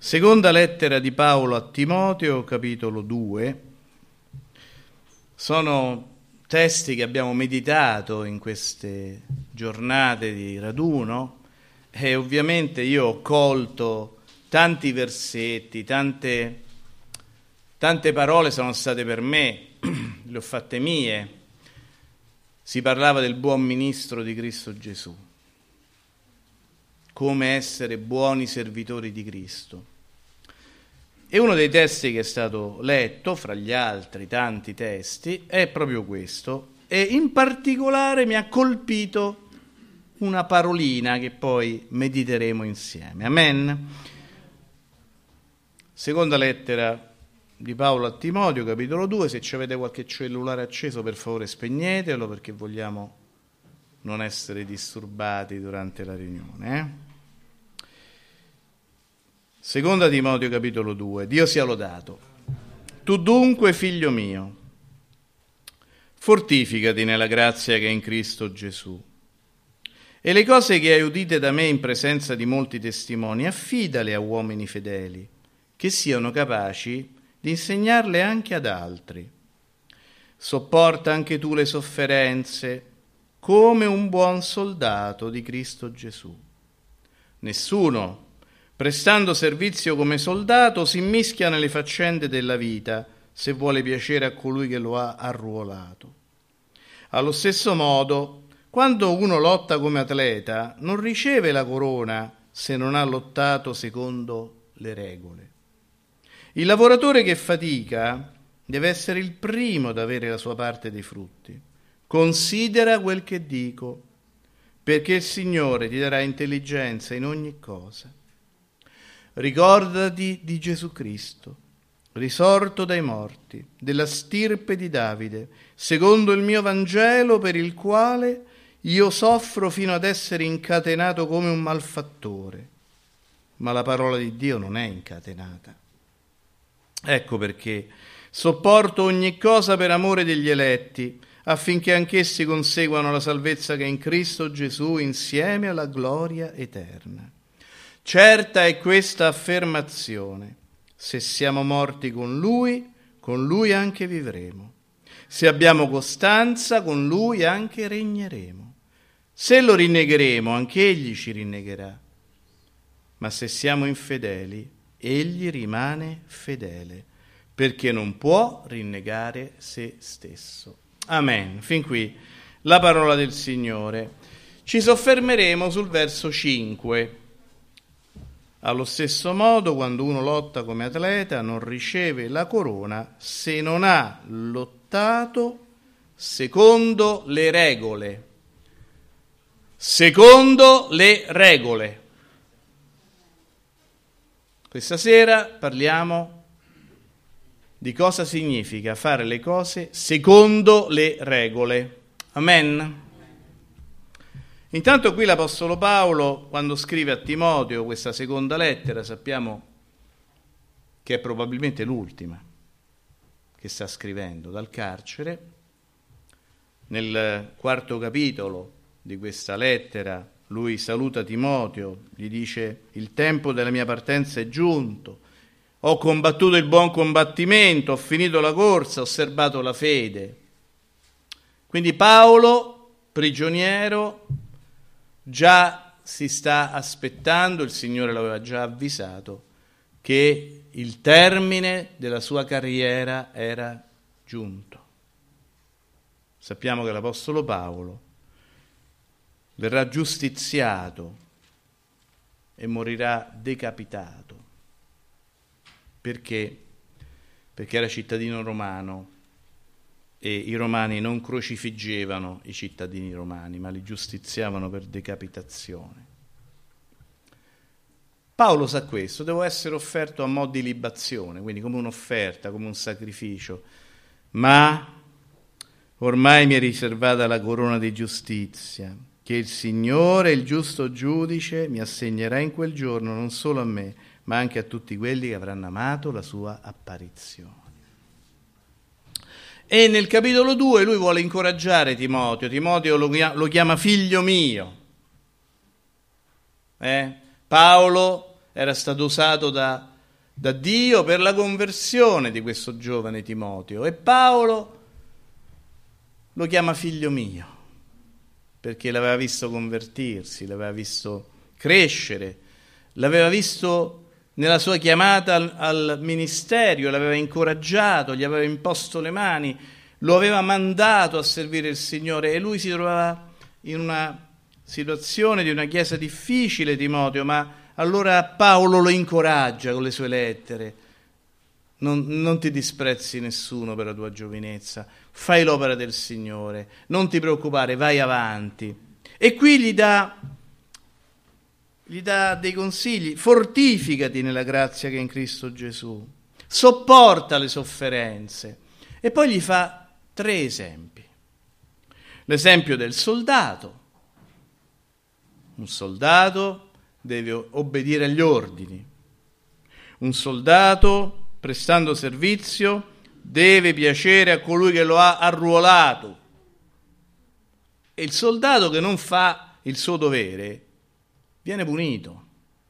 Seconda lettera di Paolo a Timoteo, capitolo 2. Sono testi che abbiamo meditato in queste giornate di raduno e ovviamente io ho colto tanti versetti, tante parole sono state per me, le ho fatte mie. Si parlava del buon ministro di Cristo Gesù, come essere buoni servitori di Cristo. E uno dei testi che è stato letto, fra gli altri tanti testi, è proprio questo. E in particolare mi ha colpito una parolina che poi mediteremo insieme. Amen? Seconda lettera di Paolo a Timoteo, capitolo 2. Se ci avete qualche cellulare acceso, per favore spegnetelo, perché vogliamo non essere disturbati durante la riunione. Seconda Timoteo capitolo 2. Dio sia lodato. Tu dunque, figlio mio, fortificati nella grazia che è in Cristo Gesù. E le cose che hai udite da me in presenza di molti testimoni, affidale a uomini fedeli, che siano capaci di insegnarle anche ad altri. Sopporta anche tu le sofferenze, come un buon soldato di Cristo Gesù. Nessuno, prestando servizio come soldato, si immischia nelle faccende della vita, se vuole piacere a colui che lo ha arruolato. Allo stesso modo, quando uno lotta come atleta, non riceve la corona se non ha lottato secondo le regole. Il lavoratore che fatica deve essere il primo ad avere la sua parte dei frutti. Considera quel che dico, perché il Signore ti darà intelligenza in ogni cosa. Ricordati di Gesù Cristo, risorto dai morti, della stirpe di Davide, secondo il mio Vangelo, per il quale io soffro fino ad essere incatenato come un malfattore. Ma la parola di Dio non è incatenata. Ecco perché sopporto ogni cosa per amore degli eletti, affinché anch'essi conseguano la salvezza che è in Cristo Gesù insieme alla gloria eterna. Certa è questa affermazione: se siamo morti con lui anche vivremo. Se abbiamo costanza, con lui anche regneremo. Se lo rinnegheremo, anche egli ci rinnegherà. Ma se siamo infedeli, egli rimane fedele, perché non può rinnegare se stesso. Amen. Fin qui la parola del Signore. Ci soffermeremo sul verso 5. Allo stesso modo, quando uno lotta come atleta, non riceve la corona se non ha lottato secondo le regole. Secondo le regole. Questa sera parliamo di cosa significa fare le cose secondo le regole. Amen. Intanto qui l'Apostolo Paolo, quando scrive a Timoteo questa seconda lettera, sappiamo che è probabilmente l'ultima che sta scrivendo dal carcere. Nel 4° capitolo di questa lettera lui saluta Timoteo, gli dice: il tempo della mia partenza è giunto, ho combattuto il buon combattimento, ho finito la corsa, ho serbato la fede. Quindi Paolo, prigioniero, già si sta aspettando, il Signore l'aveva già avvisato, che il termine della sua carriera era giunto. Sappiamo che l'Apostolo Paolo verrà giustiziato e morirà decapitato. Perché? Perché era cittadino romano e i romani non crocifiggevano i cittadini romani, ma li giustiziavano per decapitazione. Paolo sa questo: devo essere offerto a mo' di libazione, quindi come un'offerta, come un sacrificio, ma ormai mi è riservata la corona di giustizia, che il Signore, il giusto giudice, mi assegnerà in quel giorno, non solo a me, ma anche a tutti quelli che avranno amato la sua apparizione. E nel capitolo 2 lui vuole incoraggiare Timoteo. Timoteo lo chiama figlio mio. Paolo era stato usato da da Dio per la conversione di questo giovane Timoteo. E Paolo lo chiama figlio mio, perché l'aveva visto convertirsi, l'aveva visto crescere, l'aveva visto nella sua chiamata al ministero, l'aveva incoraggiato, gli aveva imposto le mani, lo aveva mandato a servire il Signore, e lui si trovava in una situazione di una chiesa difficile, Timoteo, ma allora Paolo lo incoraggia con le sue lettere. Non ti disprezzi nessuno per la tua giovinezza, fai l'opera del Signore, non ti preoccupare, vai avanti. E qui gli dà dei consigli: fortificati nella grazia che è in Cristo Gesù, sopporta le sofferenze. E poi gli fa 3 esempi. L'esempio del soldato. Un soldato deve obbedire agli ordini. Un soldato, prestando servizio, deve piacere a colui che lo ha arruolato. E il soldato che non fa il suo dovere viene punito.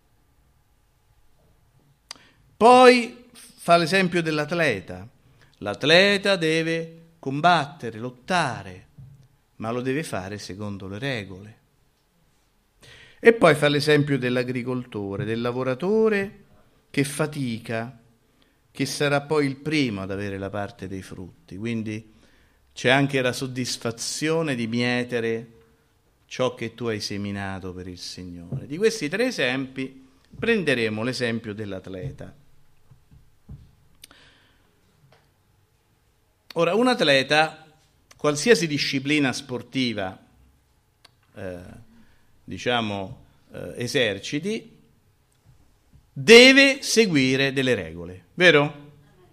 Poi fa l'esempio dell'atleta. L'atleta deve combattere, lottare, ma lo deve fare secondo le regole. E poi fa l'esempio dell'agricoltore, del lavoratore che fatica, che sarà poi il primo ad avere la parte dei frutti. Quindi c'è anche la soddisfazione di mietere ciò che tu hai seminato per il Signore. Di questi 3 esempi prenderemo l'esempio dell'atleta. Ora, un atleta, qualsiasi disciplina sportiva, eserciti, deve seguire delle regole, vero?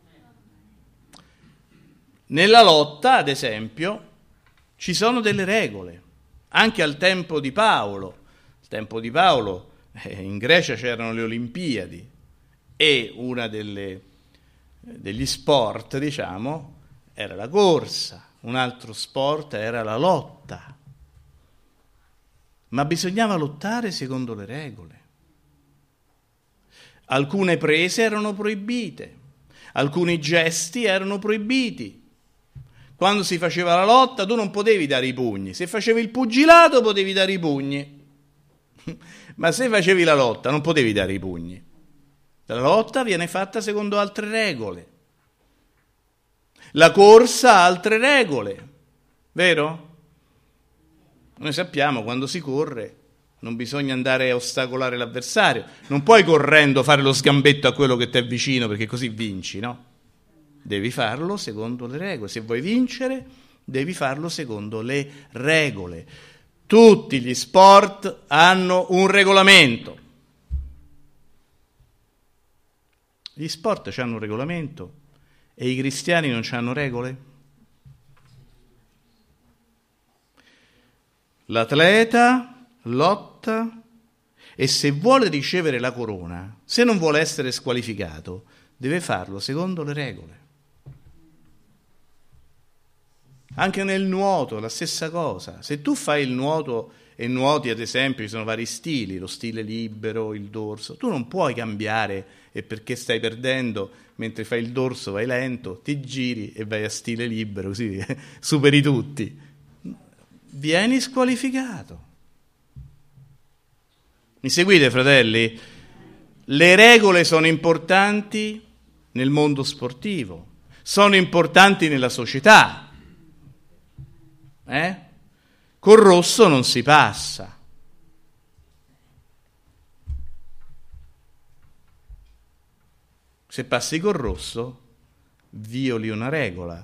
Nella lotta, ad esempio, ci sono delle regole. Anche al tempo di Paolo. Al tempo di Paolo in Grecia c'erano le Olimpiadi e una degli sport, era la corsa, un altro sport era la lotta. Ma bisognava lottare secondo le regole. Alcune prese erano proibite, alcuni gesti erano proibiti. Quando si faceva la lotta tu non potevi dare i pugni, se facevi il pugilato potevi dare i pugni, ma se facevi la lotta non potevi dare i pugni. La lotta viene fatta secondo altre regole, la corsa ha altre regole, vero? Noi sappiamo, quando si corre non bisogna andare a ostacolare l'avversario, non puoi correndo fare lo sgambetto a quello che ti è vicino perché così vinci, no? Devi farlo secondo le regole. Se vuoi vincere, devi farlo secondo le regole. Tutti gli sport hanno un regolamento. Gli sport hanno un regolamento e i cristiani non hanno regole? L'atleta lotta e se vuole ricevere la corona, se non vuole essere squalificato, deve farlo secondo le regole. Anche nel nuoto, la stessa cosa. Se tu fai il nuoto e nuoti, ad esempio, ci sono vari stili, lo stile libero, il dorso, tu non puoi cambiare e perché stai perdendo, mentre fai il dorso vai lento, ti giri e vai a stile libero, così superi tutti. Vieni squalificato. Mi seguite, fratelli? Le regole sono importanti nel mondo sportivo, sono importanti nella società. Col rosso non si passa. Se passi col rosso, violi una regola.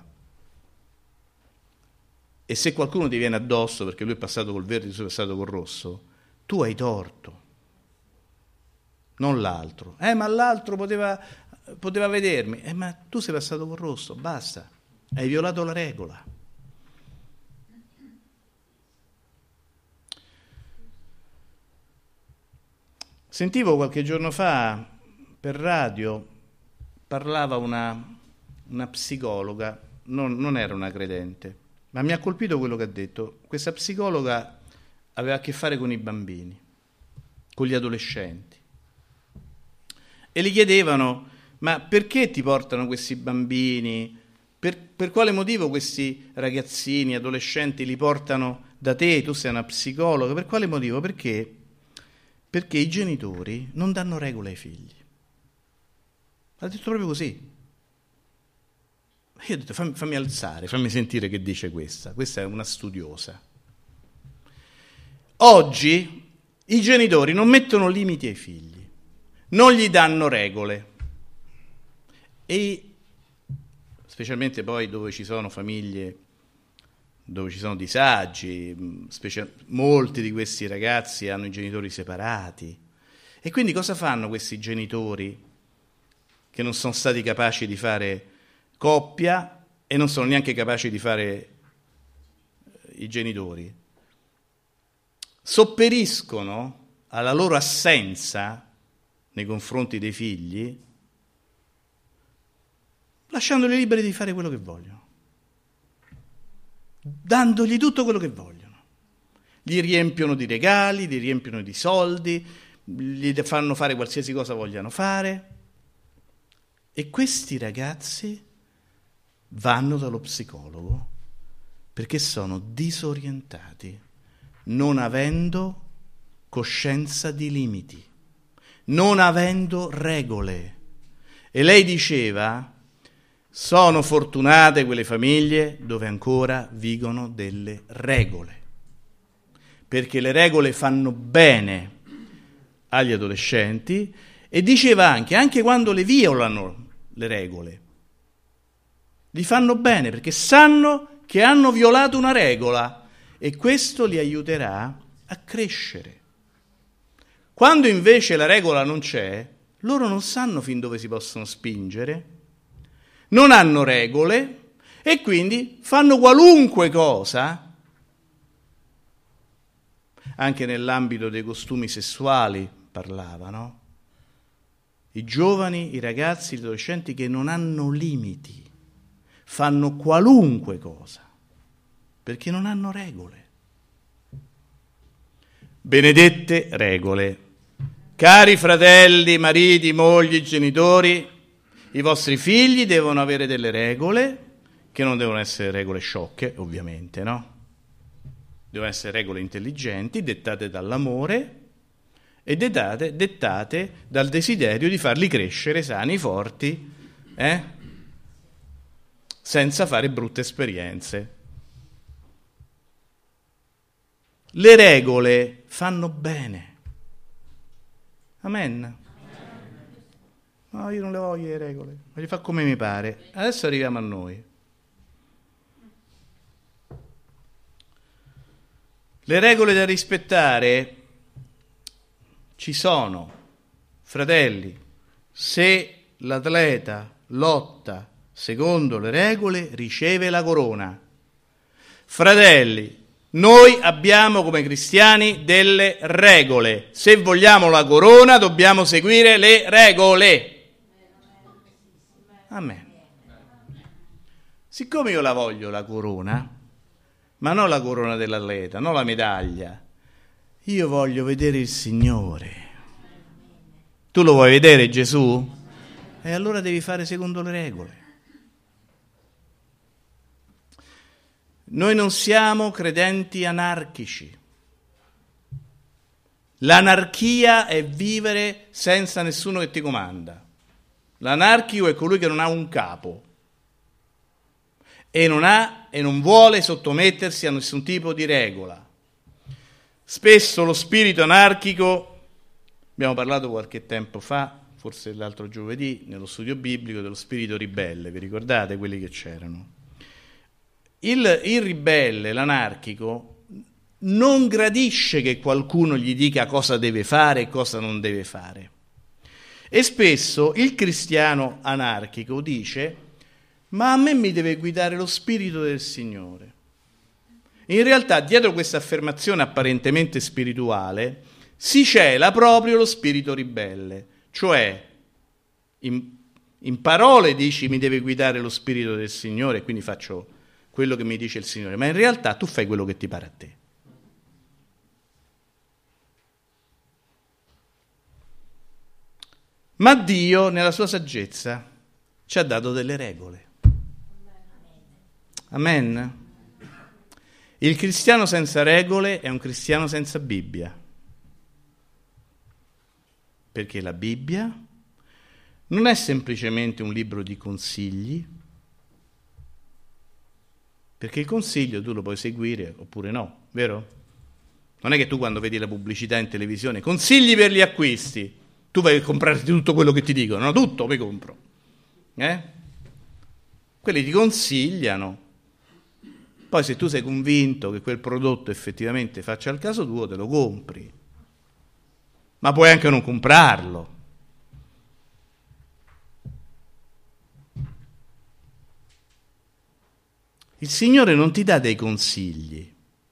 E se qualcuno ti viene addosso perché lui è passato col verde e tu sei passato col rosso, tu hai torto, non l'altro. Ma l'altro poteva vedermi. Ma tu sei passato col rosso, basta. Hai violato la regola. Sentivo qualche giorno fa per radio, parlava una psicologa, non era una credente, ma mi ha colpito quello che ha detto. Questa psicologa aveva a che fare con i bambini, con gli adolescenti, e gli chiedevano ma perché ti portano questi bambini? Per quale motivo questi ragazzini, adolescenti li portano da te? Tu sei una psicologa, per quale motivo? Perché i genitori non danno regole ai figli. Ha detto proprio così. Io ho detto fammi alzare, fammi sentire che dice questa. Questa è una studiosa. Oggi i genitori non mettono limiti ai figli, non gli danno regole. E specialmente poi dove ci sono famiglie, dove ci sono disagi, molti di questi ragazzi hanno i genitori separati. E quindi cosa fanno questi genitori che non sono stati capaci di fare coppia e non sono neanche capaci di fare i genitori? Sopperiscono alla loro assenza nei confronti dei figli, lasciandoli liberi di fare quello che vogliono, dandogli tutto quello che vogliono. Gli riempiono di regali, gli riempiono di soldi, gli fanno fare qualsiasi cosa vogliano fare. E questi ragazzi vanno dallo psicologo perché sono disorientati, non avendo coscienza di limiti, non avendo regole. E lei diceva: sono fortunate quelle famiglie dove ancora vigono delle regole, perché le regole fanno bene agli adolescenti. E diceva anche quando le violano le regole, li fanno bene perché sanno che hanno violato una regola e questo li aiuterà a crescere. Quando invece la regola non c'è, loro non sanno fin dove si possono spingere, non hanno regole e quindi fanno qualunque cosa. Anche nell'ambito dei costumi sessuali parlava, no? I giovani, i ragazzi, gli adolescenti che non hanno limiti, fanno qualunque cosa, perché non hanno regole. Benedette regole. Cari fratelli, mariti, mogli, genitori, i vostri figli devono avere delle regole, che non devono essere regole sciocche, ovviamente, no? Devono essere regole intelligenti, dettate dall'amore e dettate dal desiderio di farli crescere sani, forti, senza fare brutte esperienze. Le regole fanno bene. Amen. No, io non le voglio le regole, voglio fare come mi pare. Adesso arriviamo a noi. Le regole da rispettare ci sono, fratelli. Se l'atleta lotta secondo le regole, riceve la corona. Fratelli, noi abbiamo come cristiani delle regole. Se vogliamo la corona, dobbiamo seguire le regole. Amen. Siccome io la voglio la corona, ma non la corona dell'atleta, non la medaglia, io voglio vedere il Signore. Tu lo vuoi vedere Gesù? E allora devi fare secondo le regole. Noi non siamo credenti anarchici. L'anarchia è vivere senza nessuno che ti comanda. L'anarchico è colui che non ha un capo e non vuole sottomettersi a nessun tipo di regola. Spesso lo spirito anarchico, abbiamo parlato qualche tempo fa, forse l'altro giovedì, nello studio biblico, dello spirito ribelle, vi ricordate quelli che c'erano? Il ribelle, l'anarchico, non gradisce che qualcuno gli dica cosa deve fare e cosa non deve fare. E spesso il cristiano anarchico dice: ma a me mi deve guidare lo spirito del Signore. In realtà dietro questa affermazione apparentemente spirituale si cela proprio lo spirito ribelle, cioè in parole dici mi deve guidare lo spirito del Signore, quindi faccio quello che mi dice il Signore, ma in realtà tu fai quello che ti pare a te. Ma Dio, nella sua saggezza, ci ha dato delle regole. Amen. Il cristiano senza regole è un cristiano senza Bibbia. Perché la Bibbia non è semplicemente un libro di consigli, perché il consiglio tu lo puoi seguire oppure no, vero? Non è che tu quando vedi la pubblicità in televisione, consigli per gli acquisti, tu vai a comprare tutto quello che ti dicono, no? Tutto mi compro. Quelli ti consigliano. Poi se tu sei convinto che quel prodotto effettivamente faccia il caso tuo, te lo compri. Ma puoi anche non comprarlo. Il Signore non ti dà dei consigli.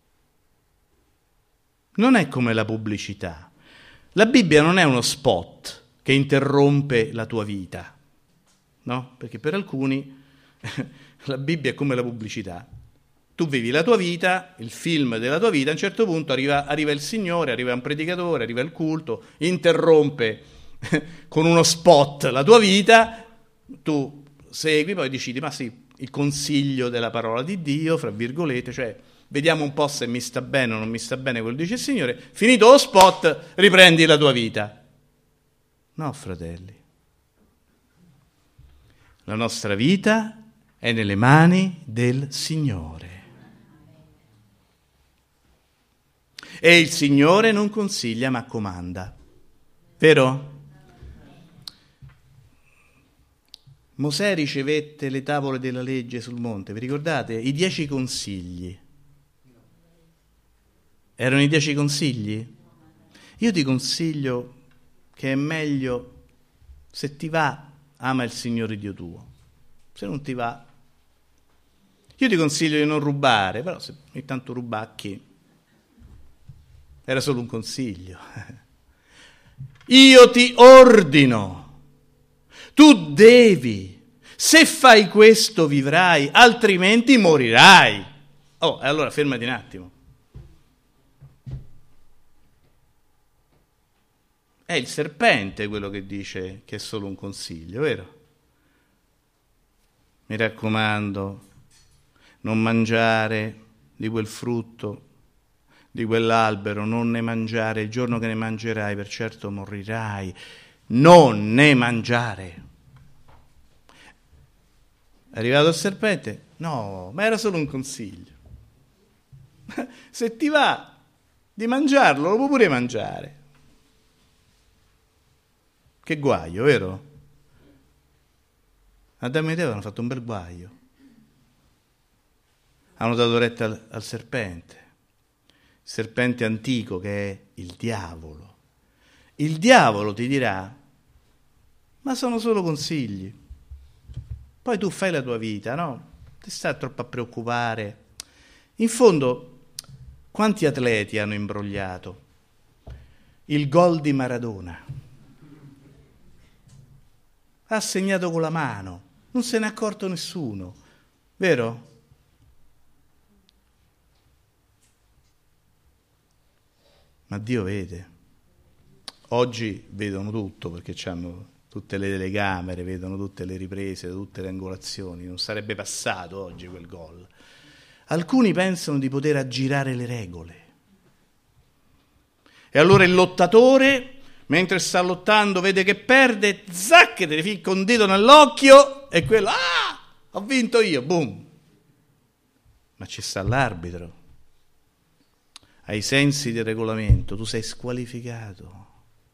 Non è come la pubblicità. La Bibbia non è uno spot che interrompe la tua vita, no? Perché per alcuni la Bibbia è come la pubblicità. Tu vivi la tua vita, il film della tua vita, a un certo punto arriva il Signore, arriva un predicatore, arriva il culto, interrompe con uno spot la tua vita, tu segui, poi decidi, ma sì, il consiglio della parola di Dio, fra virgolette, cioè vediamo un po' se mi sta bene o non mi sta bene quello che dice il Signore, finito lo spot, riprendi la tua vita. No, fratelli. La nostra vita è nelle mani del Signore. E il Signore non consiglia ma comanda. Vero? Mosè ricevette le tavole della legge sul monte, vi ricordate? I 10 consigli. Erano i 10 consigli? Io ti consiglio che è meglio, se ti va, ama il Signore Dio tuo. Se non ti va, io ti consiglio di non rubare, però se ogni tanto rubacchi, era solo un consiglio. Io ti ordino, tu devi, se fai questo vivrai, altrimenti morirai. Oh, allora fermati un attimo. È il serpente quello che dice che è solo un consiglio, vero? Mi raccomando, non mangiare di quel frutto, di quell'albero, non ne mangiare, il giorno che ne mangerai per certo morirai. Non ne mangiare. È arrivato il serpente? No, ma era solo un consiglio. Se ti va di mangiarlo, lo puoi pure mangiare. Che guaio, vero? Adamo ed Eva hanno fatto un bel guaio. Hanno dato retta al serpente. Il serpente antico che è il diavolo. Il diavolo ti dirà, ma sono solo consigli. Poi tu fai la tua vita, no? Ti stai troppo a preoccupare. In fondo, quanti atleti hanno imbrogliato? Il gol di Maradona. Ha segnato con la mano, non se n'è accorto nessuno, vero? Ma Dio vede. Oggi vedono tutto perché hanno tutte le telecamere, vedono tutte le riprese, tutte le angolazioni. Non sarebbe passato oggi quel gol. Alcuni pensano di poter aggirare le regole. E allora il lottatore, mentre sta lottando, vede che perde, zac, te ne ficca un dito nell'occhio e quello, ho vinto io, boom. Ma ci sta l'arbitro. Ai sensi del regolamento, tu sei squalificato.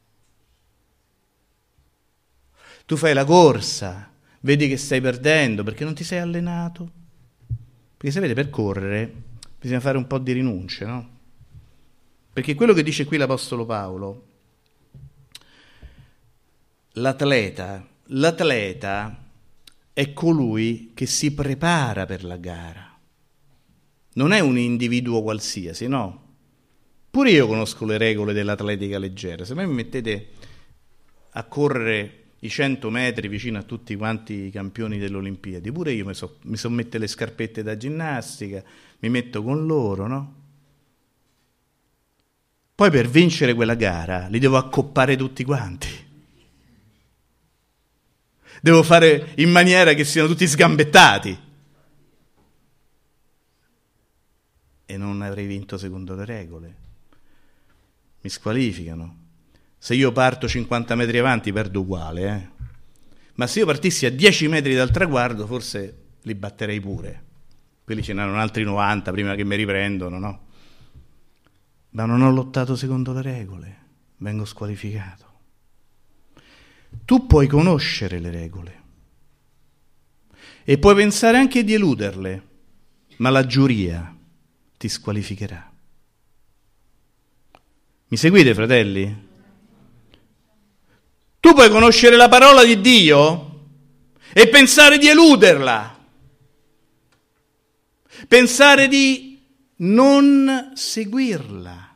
Tu fai la corsa, vedi che stai perdendo perché non ti sei allenato. Perché sapete, per correre bisogna fare un po' di rinunce, no? Perché quello che dice qui l'Apostolo Paolo, l'atleta è colui che si prepara per la gara. Non è un individuo qualsiasi, no? Pure io conosco le regole dell'atletica leggera. Se mi mettete a correre i 100 metri vicino a tutti quanti i campioni delle Olimpiadi, pure io mi so mettere le scarpette da ginnastica, mi metto con loro, no? Poi per vincere quella gara li devo accoppare tutti quanti. Devo fare in maniera che siano tutti sgambettati. E non avrei vinto secondo le regole. Mi squalificano. Se io parto 50 metri avanti perdo uguale, Ma se io partissi a 10 metri dal traguardo forse li batterei pure. Quelli ce n'erano altri 90 prima che mi riprendono, no? Ma non ho lottato secondo le regole, vengo squalificato. Tu puoi conoscere le regole e puoi pensare anche di eluderle, ma la giuria ti squalificherà. Mi seguite, fratelli? Tu puoi conoscere la parola di Dio e pensare di eluderla, pensare di non seguirla,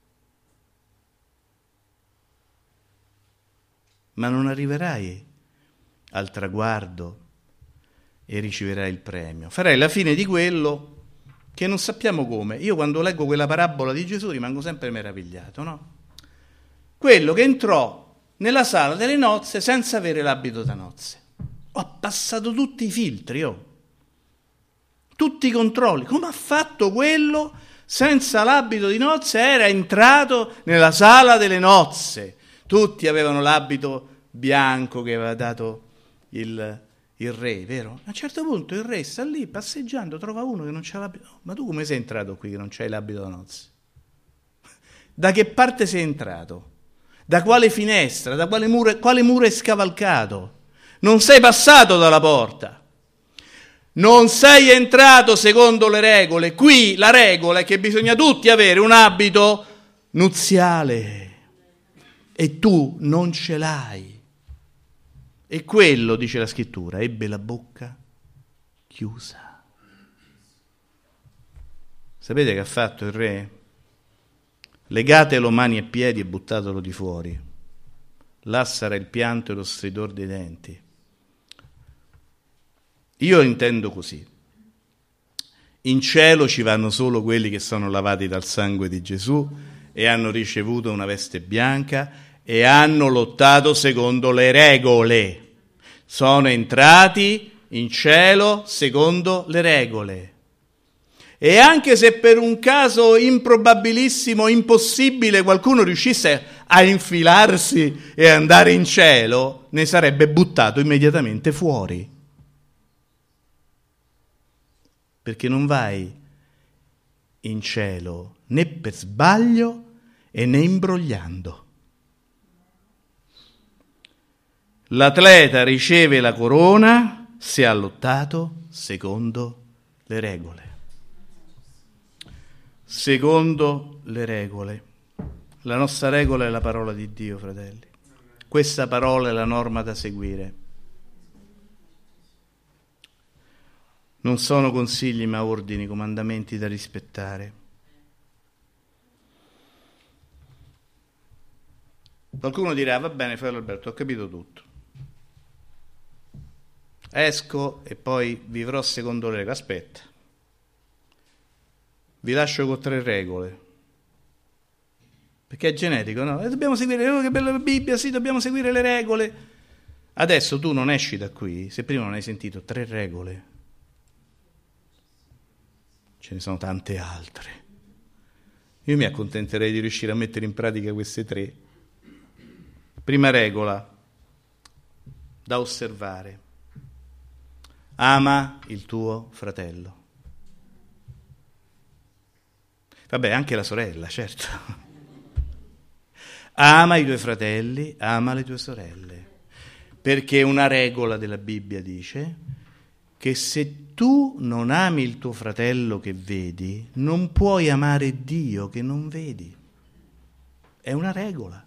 ma non arriverai al traguardo e riceverai il premio. Farai la fine di quello che non sappiamo come. Io quando leggo quella parabola di Gesù rimango sempre meravigliato, no? Quello che entrò nella sala delle nozze senza avere l'abito da nozze. Ho passato tutti i filtri, tutti i controlli. Come ha fatto quello senza l'abito di nozze? Era entrato nella sala delle nozze. Tutti avevano l'abito bianco che aveva dato il re, vero? A un certo punto il re sta lì passeggiando, trova uno che non c'ha l'abito. Ma tu come sei entrato qui che non c'hai l'abito da nozze? Da che parte sei entrato? Da quale finestra? Da quale muro hai scavalcato? Non sei passato dalla porta. Non sei entrato secondo le regole. Qui la regola è che bisogna tutti avere un abito nuziale. E tu non ce l'hai. E quello, dice la scrittura, ebbe la bocca chiusa. Sapete che ha fatto il re? Legatelo mani e piedi e buttatelo di fuori. Là sarà il pianto e lo stridor dei denti. Io intendo così. In cielo ci vanno solo quelli che sono lavati dal sangue di Gesù e hanno ricevuto una veste bianca e hanno lottato secondo le regole. Sono entrati in cielo secondo le regole. E anche se per un caso improbabilissimo, impossibile, qualcuno riuscisse a infilarsi e andare in cielo, ne sarebbe buttato immediatamente fuori. Perché non vai in cielo né per sbaglio e né imbrogliando. L'atleta riceve la corona se ha lottato secondo le regole. Secondo le regole. La nostra regola è la parola di Dio, fratelli. Questa parola è la norma da seguire. Non sono consigli, ma ordini, comandamenti da rispettare. Qualcuno dirà, va bene, fratello Alberto, ho capito tutto. Esco e poi vivrò secondo le regole. Aspetta. Vi lascio con 3 regole. Perché è genetico, no? E dobbiamo seguire, che bella la Bibbia, sì, dobbiamo seguire le regole. Adesso tu non esci da qui se prima non hai sentito 3 regole. Ce ne sono tante altre. Io mi accontenterei di riuscire a mettere in pratica queste 3. Prima regola, da osservare. Ama il tuo fratello. Vabbè, anche la sorella, certo. Ama i tuoi fratelli, ama le tue sorelle. Perché una regola della Bibbia dice che se tu non ami il tuo fratello che vedi, non puoi amare Dio che non vedi. È una regola.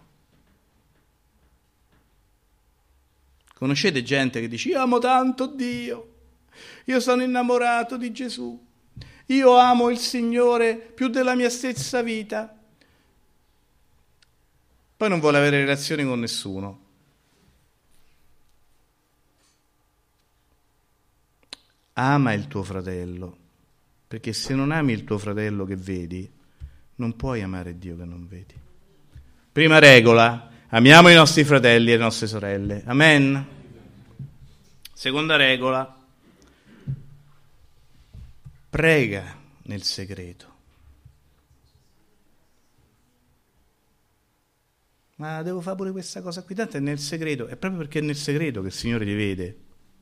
Conoscete gente che dice, io amo tanto Dio, io sono innamorato di Gesù, io amo il Signore più della mia stessa vita. Poi non vuole avere relazioni con nessuno. Ama il tuo fratello, perché se non ami il tuo fratello che vedi, non puoi amare Dio che non vedi. Prima regola, amiamo i nostri fratelli e le nostre sorelle. Amen. Seconda regola, prega nel segreto. Ma devo fare pure questa cosa qui, tanto è nel segreto, è proprio perché è nel segreto che il Signore ti vede.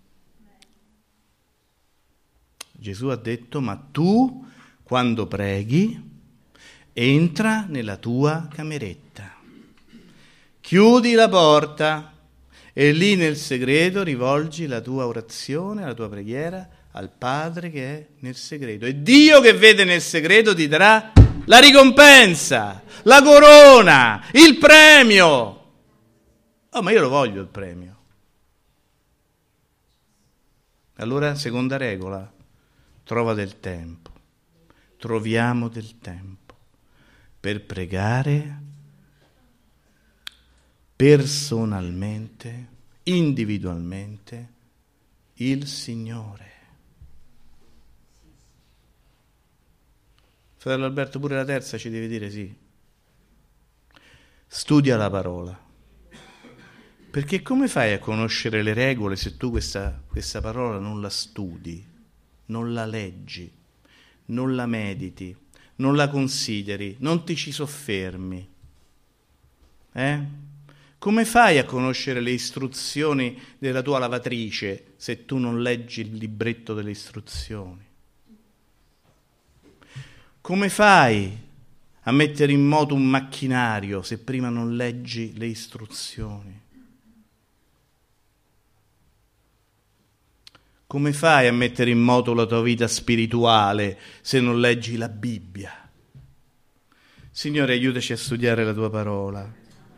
Gesù ha detto, ma tu quando preghi entra nella tua cameretta, chiudi la porta e lì nel segreto rivolgi la tua orazione, la tua preghiera al Padre che è nel segreto. E Dio che vede nel segreto ti darà la ricompensa, la corona, il premio. Oh, ma io lo voglio il premio. Allora, seconda regola, trova del tempo. Troviamo del tempo per pregare personalmente, individualmente, il Signore. Fratello Alberto, pure la terza ci deve dire sì. Studia la parola. Perché come fai a conoscere le regole se tu questa parola non la studi, non la leggi, non la mediti, non la consideri, non ti ci soffermi? Come fai a conoscere le istruzioni della tua lavatrice se tu non leggi il libretto delle istruzioni? Come fai a mettere in moto un macchinario se prima non leggi le istruzioni? Come fai a mettere in moto la tua vita spirituale se non leggi la Bibbia? Signore, aiutaci a studiare la tua parola.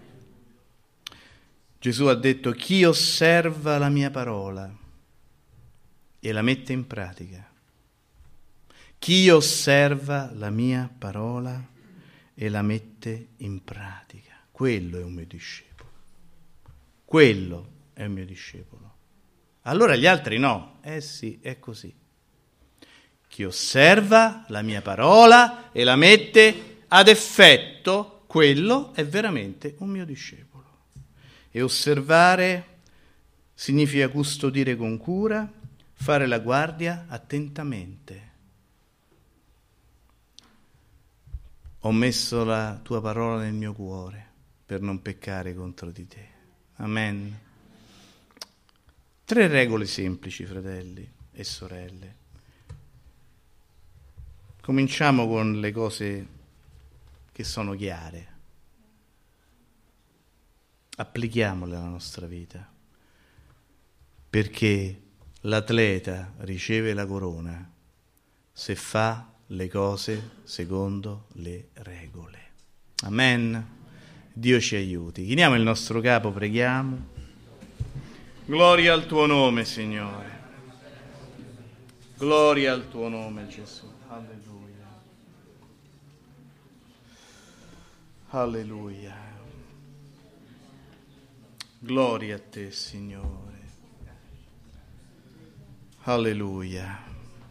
Gesù ha detto, chi osserva la mia parola e la mette in pratica. Chi osserva la mia parola e la mette in pratica. Quello è un mio discepolo. Quello è un mio discepolo. Allora gli altri no. Sì, è così. Chi osserva la mia parola e la mette ad effetto, quello è veramente un mio discepolo. E osservare significa custodire con cura, fare la guardia attentamente. Ho messo la tua parola nel mio cuore per non peccare contro di te. Amen. 3 regole semplici, fratelli e sorelle. Cominciamo con le cose che sono chiare. Applichiamole alla nostra vita, perché l'atleta riceve la corona se fa le cose secondo le regole. Amen. Dio ci aiuti. Chiniamo il nostro capo, preghiamo. Gloria al tuo nome, Signore. Gloria al tuo nome, Gesù. Alleluia. Alleluia. Gloria a te, Signore. Alleluia.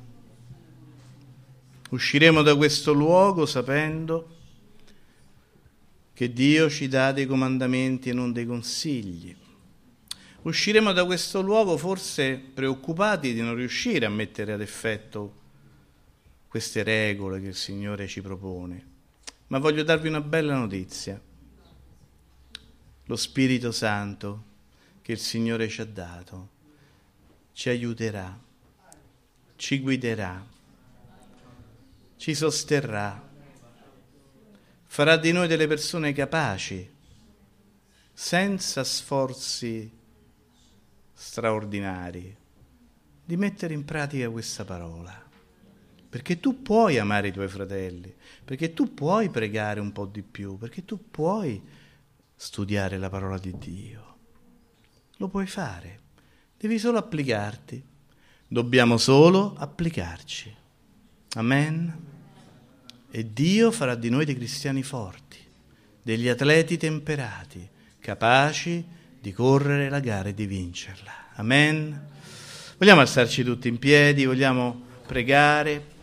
Usciremo da questo luogo sapendo che Dio ci dà dei comandamenti e non dei consigli. Usciremo da questo luogo forse preoccupati di non riuscire a mettere ad effetto queste regole che il Signore ci propone. Ma voglio darvi una bella notizia. Lo Spirito Santo che il Signore ci ha dato ci aiuterà, ci guiderà, ci sosterrà, farà di noi delle persone capaci, senza sforzi straordinari, di mettere in pratica questa parola. Perché tu puoi amare i tuoi fratelli, perché tu puoi pregare un po' di più, perché tu puoi studiare la parola di Dio. Lo puoi fare, devi solo applicarti. Dobbiamo solo applicarci. Amen. E Dio farà di noi dei cristiani forti, degli atleti temperati, capaci di correre la gara e di vincerla. Amen. Vogliamo alzarci tutti in piedi, vogliamo pregare.